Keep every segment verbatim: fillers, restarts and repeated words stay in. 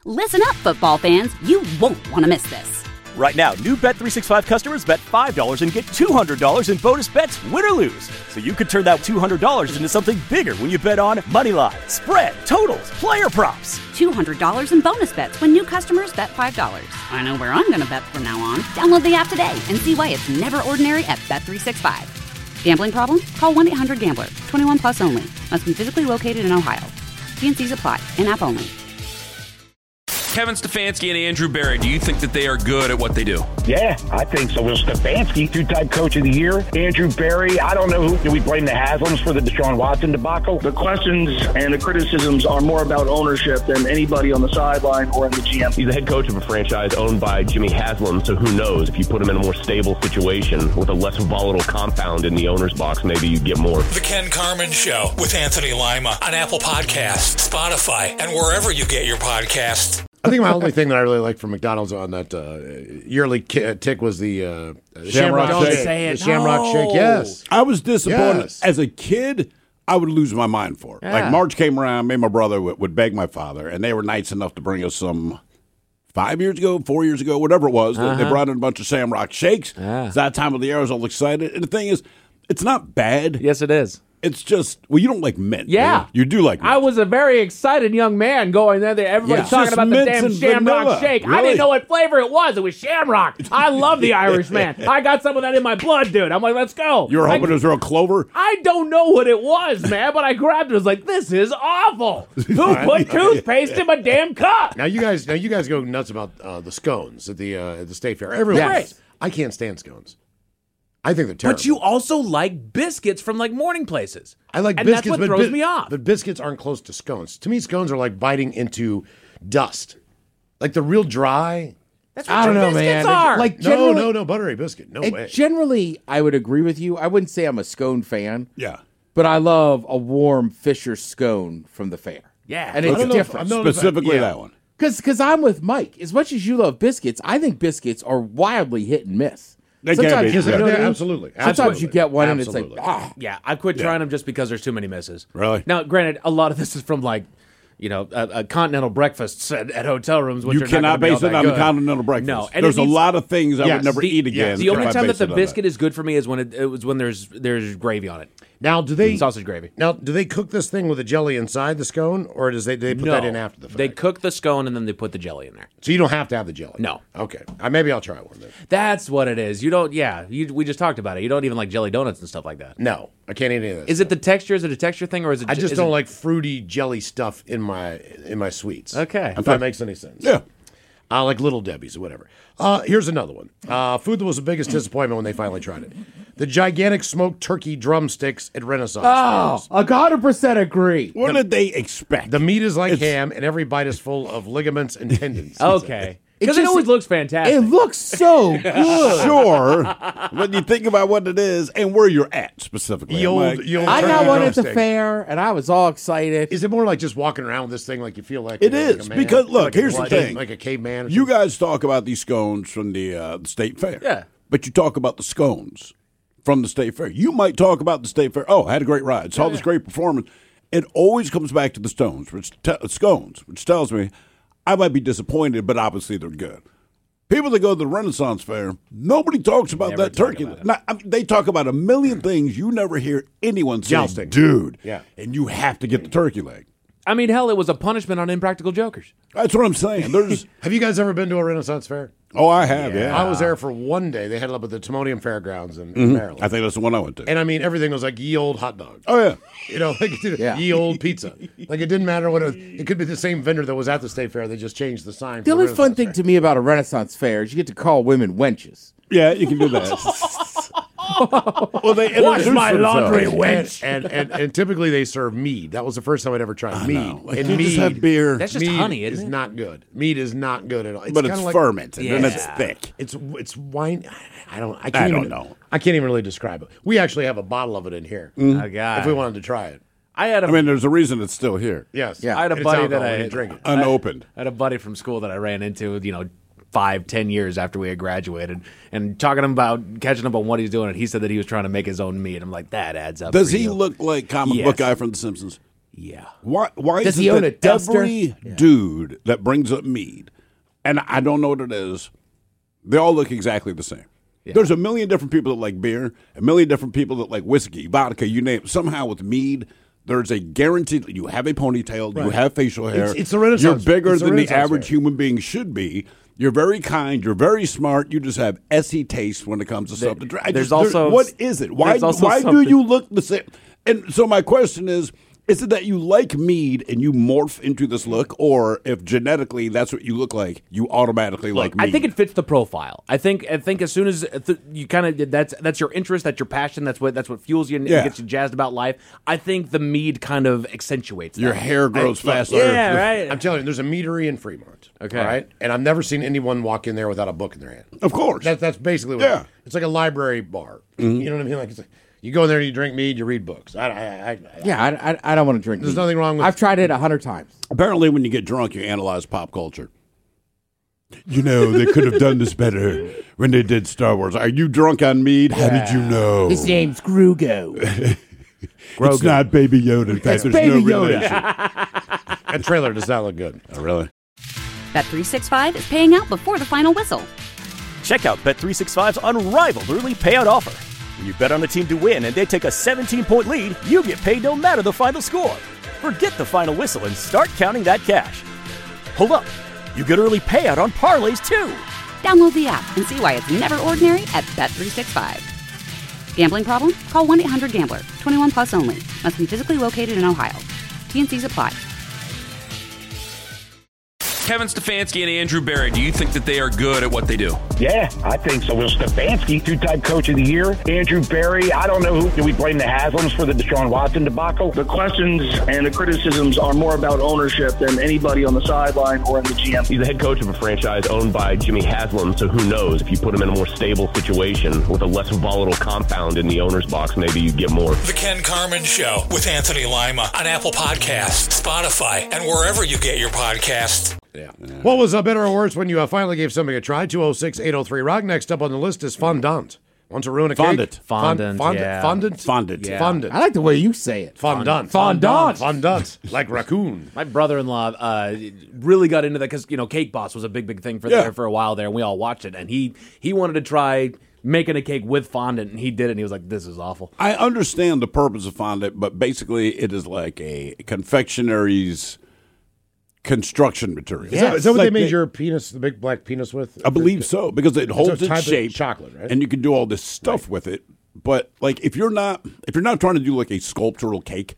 Listen up, football fans. You won't want to miss this. Right now, new Bet three sixty-five customers bet five dollars and get two hundred dollars in bonus bets, win or lose. So you could turn that two hundred dollars into something bigger when you bet on money line, spread, totals, player props. two hundred dollars in bonus bets when new customers bet five dollars. I know where I'm going to bet from now on. Download the app today and see why it's never ordinary at Bet three sixty-five. Gambling problem? Call one eight hundred gambler. twenty-one plus only. Must be physically located in Ohio. T and C's apply. In-app only. Kevin Stefanski and Andrew Berry, do you think that they are good at what they do? Yeah, I think so. Well, Stefanski, two-time coach of the year. Andrew Berry, I don't know who. Do we blame the Haslams for the Deshaun Watson debacle? The questions and the criticisms are more about ownership than anybody on the sideline or in the G M. He's the head coach of a franchise owned by Jimmy Haslam, so who knows? If you put him in a more stable situation with a less volatile compound in the owner's box, maybe you get more. The Ken Carman Show with Anthony Lima on Apple Podcasts, Spotify, and wherever you get your podcasts. I think my only thing that I really liked from McDonald's on that uh, yearly ki- tick was the uh, Shamrock, Don't Shake. say it. The Shamrock No. Shake, yes. I was disappointed. Yes. As a kid, I would lose my mind for it. Yeah. Like March came around, me and my brother would, would beg my father, and they were nice enough to bring us some five years ago, four years ago, whatever it was. Uh-huh. They brought in a bunch of Shamrock Shakes. Yeah. It's that time of the year. I was all excited. And the thing is, it's not bad. Yes, it is. It's just, well, you don't like mint. Yeah. You, you do like mint. I was a very excited young man going there. Everybody's Yeah. talking Just about the mints damn and Shamrock vanilla. Shake. I Really? didn't know what flavor it was. It was Shamrock. I love the Irish man. I got some of that in my blood, dude. I'm like, let's go. You were hoping I, it was real clover? I don't know what it was, man, but I grabbed it. I was like, this is awful. Who put toothpaste in my damn cup? Now you guys, now you guys go nuts about uh, the scones at the uh, at the State Fair. Everyone, Yes. does. I can't stand scones. I think they're terrible. But you also like biscuits from like morning places. I like and biscuits, that's what but throws bi- me off. But biscuits aren't close to scones. To me, scones are like biting into dust, like the real dry. That's I don't know, man. are. Like No, generally, no, no buttery biscuit. No it- way. generally, I would agree with you. I wouldn't say I'm a scone fan. Yeah. But I love a warm Fisher scone from the fair. Yeah. And I it's don't know if- different. I'm not- Specifically yeah. that one. Because I'm with Mike. As much as you love biscuits, I think biscuits are wildly hit and miss. They can Sometimes, be. you know Yeah, what I mean? absolutely. Sometimes Absolutely. you get one and Absolutely. it's like, ah. Yeah, I quit trying them just because there's too many misses. Really? Now, granted, a lot of this is from like, you know, uh, uh, continental breakfasts at, at hotel rooms. Which You are not cannot gonna be base all it that on good. the continental breakfast. No, and There's it a needs- lot of things I Yes, would never the- eat again. The only if I time that based the it on biscuit is good for me is when it, it was when there's there's gravy on it. Now, do they Sausage gravy. Now, do they cook this thing with the jelly inside the scone, or does they do they put no, that in after the fact? they cook the scone and then they put the jelly in there. So you don't have to have the jelly. No. Okay. Uh, maybe I'll try one then. That's what it is. You don't. Yeah, you, we just talked about it. You don't even like jelly dononuts and stuff like that. No, I can't eat any of this. Is it the texture? Is it a texture thing, or is it? I ju- just is don't it- like fruity jelly stuff in my in my sweets. Okay. If that makes any sense. Yeah. Uh, like Little Debbie's or whatever. Uh, here's another one. Uh, food that was the biggest disappointment when they finally tried it. The gigantic smoked turkey drumsticks at Renaissance Oh, fairs. one hundred percent agree. What did they expect? The meat is like It's- ham, and every bite is full of ligaments and tendons. Okay. Because it just- always looks fantastic. It looks so good. Sure, when you think about what it is and where you're at specifically. The I'm old, like, the old I got turkey one at the drumstick. fair, and I was all excited. Is it more like just walking around with this thing like you feel like It you know, like is, a man? because, look, Like a here's the blood- thing. like a caveman. Or You something? guys talk about these scones from the, uh, the state fair. Yeah. But you talk about the scones from the state fair. You might talk about the state fair. Oh, I had a great ride. Saw this great performance. It always comes back to the stones, which te- scones, which tells me I might be disappointed, but obviously they're good. People that go to the Renaissance Fair, nobody talks about Never that talk turkey. about it. Now, I mean, they talk about a million things you never hear anyone say, Jousting. dude. Yeah. And you have to get the turkey leg. I mean, hell, it was a punishment on Impractical Jokers. That's what I'm saying. There's, Have you guys ever been to a Renaissance Fair? oh, I have, yeah. I was there for one day. They had it up at the Timonium Fairgrounds in, in Mhm. Maryland. I think that's the one I went to. And I mean, everything was like ye old hot dog. Oh, yeah. You know, like Yeah. ye old pizza. Like it didn't matter what it was. It could be the same vendor that was at the state fair. They just changed the sign. The for only Renaissance fun thing Fair. to me about a Renaissance fair is you get to call women wenches. Yeah, you can do that. well, they Wash introduced my laundry, themselves. wench. And, and, and, and typically they serve mead. That was the first time I'd ever tried mead. know. Like, and you mead, just have beer. That's just mead honey, is isn't it? not good. Mead is not good at all. It's but it's kinda like, fermented and it's Yeah. thick. It's it's wine. I don't. I can't I don't even, know. I can't even really describe it. We actually have a bottle of it in here. Oh, God. If we wanted to try it. I had a I mean, there's a reason it's still here. Yes. Yeah. I had a And it's buddy alcohol. that We I didn't drink it. Unopened. I had a buddy from school that I ran into, you know, five, ten years after we had graduated, and talking to him about catching up on what he's doing, and he said that he was trying to make his own meat. I'm like, that adds up. Does for he you. look like comic Yes. book guy from The Simpsons? Yeah. Why? Why Does is he it own that a duster? every dude that brings up mead, and I don't know what it is, they all look exactly the same. Yeah. There's a million different people that like beer, a million different people that like whiskey, vodka, you name it. Somehow with mead, there's a guaranteed. You have a ponytail, Right. you have facial hair. It's, it's a Renaissance. You're bigger it's a than the Renaissance average fair. human being should be. You're very kind. You're very smart. You just have essy taste when it comes to There- something. I there's just- also- what is it? Why? there's also Why do something- you look the same? And so my question is. Is it that you like mead and you morph into this look, or if genetically that's what you look like, you automatically like mead? I think it fits the profile. I think I think as soon as th- you kind of that's that's your interest, that's your passion, that's what that's what fuels you and Yeah. gets you jazzed about life. I think the mead kind of accentuates Your that. hair grows I- faster. Yeah, right. I'm telling you, there's a meadery in Fremont. Okay. All right. And I've never seen anyone walk in there without a book in their hand. Of course. That, that's basically what Yeah. it's like a library bar. Mhm. You know what I mean? Like, it's like you go in there, you drink mead, you read books. I, I, I, Yeah, I, I, I don't want to drink. There's mead. nothing wrong with I've tried it a hundred times. Apparently, when you get drunk, you analyze pop culture. You know, they could have done this better when they did Star Wars. Are you drunk on mead? How did you know? His name's Grugo. It's not Baby Yoda. In fact, It's there's Baby no Yoda. relation. That trailer does not look good. Oh, really? Bet three sixty-five is paying out before the final whistle. Check out Bet three sixty-five's unrivaled early payout offer. When you bet on a team to win and they take a seventeen-point lead, you get paid no matter the final score. Forget the final whistle and start counting that cash. Hold up. You get early payout on parlays, too. Download the app and see why it's never ordinary at Bet three sixty-five. Gambling problem? Call one eight hundred gambler. twenty-one plus only. Must be physically located in Ohio. T N Cs apply. Kevin Stefanski and Andrew Barry, do you think that they are good at what they do? Yeah, I think so. Will Stefanski, two-time coach of the year. Andrew Barry, I don't know who. Do we blame the Haslams for the Deshaun Watson debacle? The questions and the criticisms are more about ownership than anybody on the sideline or in the G M. He's the head coach of a franchise owned by Jimmy Haslam, so who knows? If you put him in a more stable situation with a less volatile compound in the owner's box, maybe you get more. The Ken Carmen Show with Anthony Lima on Apple Podcasts, Spotify, and wherever you get your podcasts. Yeah. What was uh, better or worse when you uh, finally gave something a try? two oh six, eight oh three, rock. Next up on the list is fondant. Want to ruin a Fondant. cake? Fondant, Fond- yeah. Fondant? Fondant. Yeah. Fondant. I like the way you say it. Fondant. Fondant. Fondant. Like raccoon. My brother-in-law uh, really got into that because you know Cake Boss was a big, big thing for Yeah. there for a while there, and we all watched it. And he he wanted to try making a cake with fondant, and he did it. And he was like, "This is awful." I understand the purpose of fondant, but basically it is like a confectionary's construction material. Is that, is that what Like they made they- your penis, the big black penis with? I believe so, because it holds a its type of shape, chocolate, right? and you can do all this stuff with it. But like, if you're not if you're not trying to do like a sculptural cake,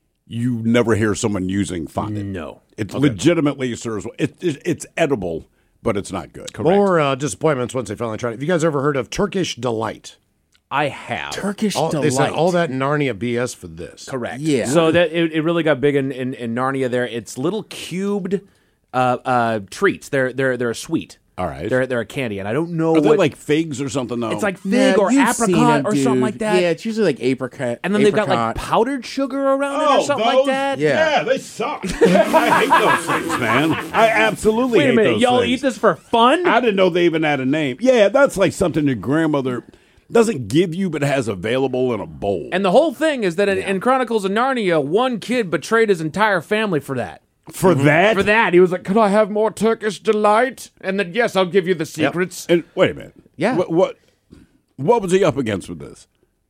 you never hear someone using fondant. No, it legitimately serves. It, it, it's edible, but it's not good. More uh, disappointments once they finally tried it. Have you guys ever heard of Turkish Delight? I have. Turkish All, delight. they said all that Narnia B S for this. Correct. Yeah. So that it, it really got big in, in, in Narnia. There, it's little cubed uh, uh, treats. They're they're they're a sweet. All right. They're they're a candy, and I don't know Are they what like figs or something? Though it's like fig Yeah, or you've seen apricot them, or something dude. like that. Yeah, it's usually like apricot. And then they've got like apricot. powdered sugar around it Oh, or something those? like that. Yeah. they suck. I hate those things, man. I absolutely Wait a hate minute, those y'all things. eat this for fun? I didn't know they even had a name. Yeah, that's like something your grandmother doesn't give you, but has available in a bowl. And the whole thing is that in, in Chronicles of Narnia, one kid betrayed his entire family for that. For that? For that, he was like, "Could I have more Turkish delight?" And then, yes, I'll give you the secrets. And wait a minute. Yeah. What, what what was he up against with this?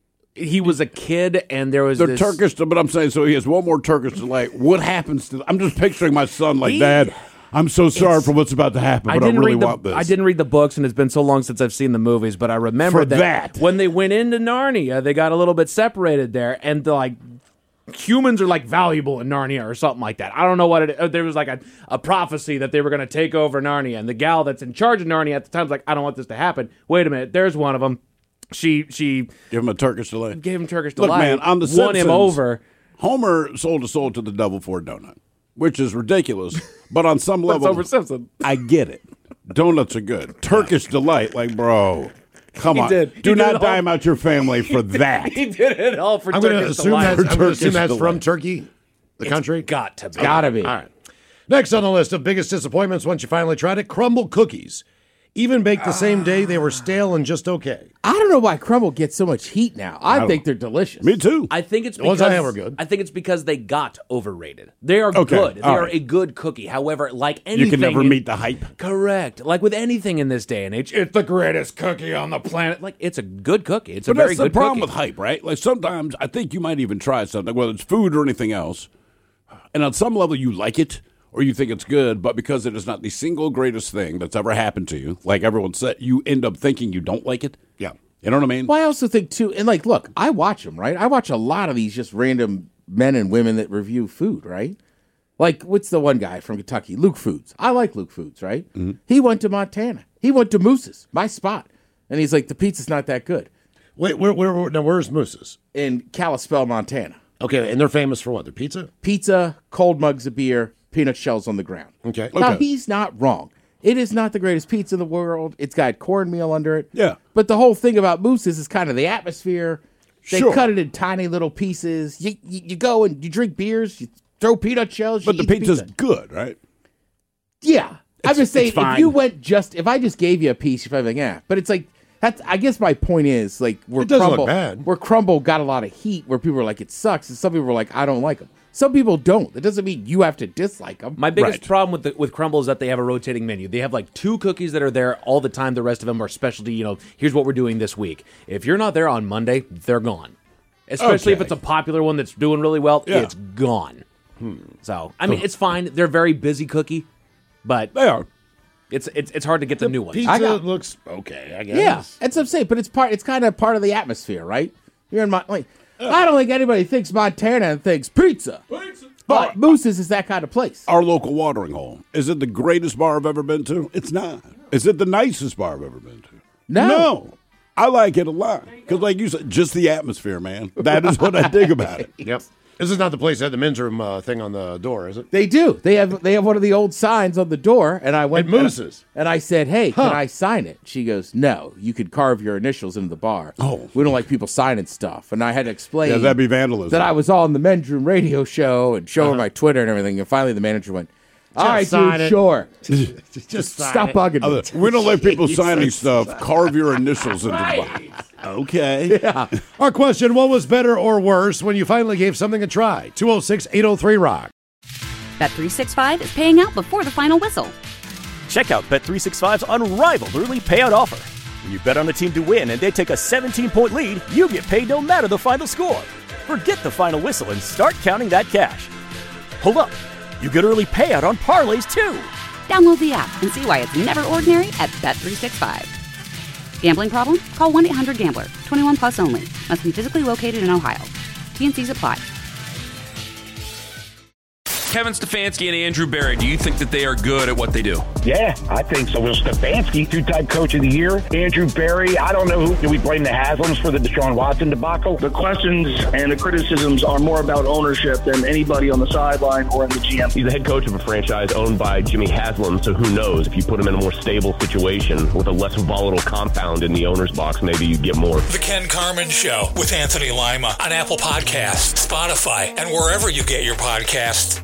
He was a kid, and there was They're this, Turkish, but I'm saying so he has one more Turkish delight. What happens to? I'm just picturing my son like, He- Dad, I'm so sorry It's- for what's about to happen, I but I, didn't really read the, want this. I didn't read the books, and it's been so long since I've seen the movies. But I remember For that, that. when they went into Narnia, they got a little bit separated there, and they're like humans are like valuable in Narnia or something like that. I don't know what it. There was like a, a prophecy that they were going to take over Narnia, and the gal that's in charge of Narnia at the time was like, "I don't want this to happen." Wait a minute, there's one of them. She she Give him a Turkish delight. gave him Turkish Look, delight. man, on the won him Simpsons, over. Homer sold a soul to the devil for a donut, which is ridiculous. But on some That's level, over Simpson. I get it. Donuts are good. Turkish delight, like, bro, come He on. did. He Do did not it all. dime out your family for that. He did it all for I'm going to Turkish assume delight. that's, I'm gonna Turkish assume that's from delight. Turkey, the country. Got to be. Gotta be. All right. Next on the list of biggest disappointments once you finally tried it, crumble cookies. Even baked the same day, they were stale and just okay. I don't know why crumble gets so much heat now. I, I think they're delicious. Me too. I think it's The ones because I had were good. I think it's because they got overrated. They are Okay, good. They all are right. a good cookie. However, like anything, You can never in- meet the hype. Correct. Like with anything in this day and age, it's the greatest cookie on the planet. Like it's a good cookie. It's But a very that's the good problem cookie. with hype, right? Like sometimes I think you might even try something, whether it's food or anything else, and on some level you like it or you think it's good, but because it is not the single greatest thing that's ever happened to you, like everyone said, you end up thinking you don't like it. Yeah. You know what I mean? Well, I also think too, and like, look, I watch them, right? I watch a lot of these just random men and women that review food, right? Like, what's the one guy from Kentucky? Luke Foods. I like Luke Foods, right? Mm-hmm. He went to Montana. He went to Moose's, my spot, and he's like, the pizza's not that good. Wait, where, where, where, now where's Moose's? In Kalispell, Montana. Okay, and they're famous for what? Their pizza? Pizza, cold mugs of beer, peanut shells on the ground. Okay. Now, Okay. he's not wrong. It is not the greatest pizza in the world. It's got cornmeal under it. Yeah. But the whole thing about Moose's is kind of the atmosphere. They Sure. cut it in tiny little pieces. You, you, you go and you drink beers, you throw peanut shells. But you the eat pizza's pizza. good, right? Yeah. I'm It's- just saying, it's if fine. you went just, if I just gave you a piece, you're probably like, yeah. But it's like, that's, I guess my point is, like, where It doesn't look Crumble, bad. where Crumble got a lot of heat, where people were like, it sucks, and some people were like, I don't like them. Some people don't. That doesn't mean you have to dislike them. My biggest Right. problem with the, with Crumble is that they have a rotating menu. They have like two cookies that are there all the time. The rest of them are specialty. You know, here's what we're doing this week. If you're not there on Monday, they're gone. Especially if Okay. it's a popular one that's doing really well, Yeah. it's gone. So I mean, it's fine. They're a very busy cookie, but They are. it's it's it's hard to get the, new ones. Pizza I got- looks okay, I guess. Yeah, that's what I'm saying. But it's part. It's kind of part of the atmosphere, right? You're in my like. I don't think anybody thinks Montana and thinks pizza. Pizza. But Moose's is that kind of place. Our local watering hole. Is it the greatest bar I've ever been to? It's not. Is it the nicest bar I've ever been to? No. No. I like it a lot. Because, like you said, just the atmosphere, man. That is what I dig about it. Yep. This is not the place that had the men's room uh, thing on the door, is it? They do. They have. They have one of the old signs on the door, and I went At Moose's. And I said, "Hey, Huh. can I sign it?" She goes, "No, you could carve your initials into the bar. Oh. We don't like people signing stuff." And I had to explain. Yeah, that'd be vandalism. That I was on the men's room radio show and show her my Twitter and everything. And finally, the manager went, "All right, sign dude, it. sure. Just sign Stop it. bugging me." Other- we don't let people signing stuff. Carve your initials into the bar. Okay. Yeah. Our question, what was better or worse when you finally gave something a try? two oh six, eight oh three, rock. Bet three sixty-five is paying out before the final whistle. Check out Bet three sixty-five's unrivaled early payout offer. When you bet on a team to win and they take a seventeen-point lead, you get paid no matter the final score. Forget the final whistle and start counting that cash. Hold up. You get early payout on parlays, too. Download the app and see why it's never ordinary at Bet three sixty-five. Gambling problem? Call one eight hundred gambler. twenty-one plus only. Must be physically located in Ohio. T N Cs apply. Kevin Stefanski and Andrew Barry, do you think that they are good at what they do? Yeah, I think so. Will Stefanski, two-time coach of the year. Andrew Barry, I don't know who. Do we blame the Haslams for the Deshaun Watson debacle? The questions and the criticisms are more about ownership than anybody on the sideline or in the G M. He's the head coach of a franchise owned by Jimmy Haslam, so who knows? If you put him in a more stable situation with a less volatile compound in the owner's box, maybe you get more. The Ken Carmen Show with Anthony Lima on Apple Podcasts, Spotify, and wherever you get your podcasts.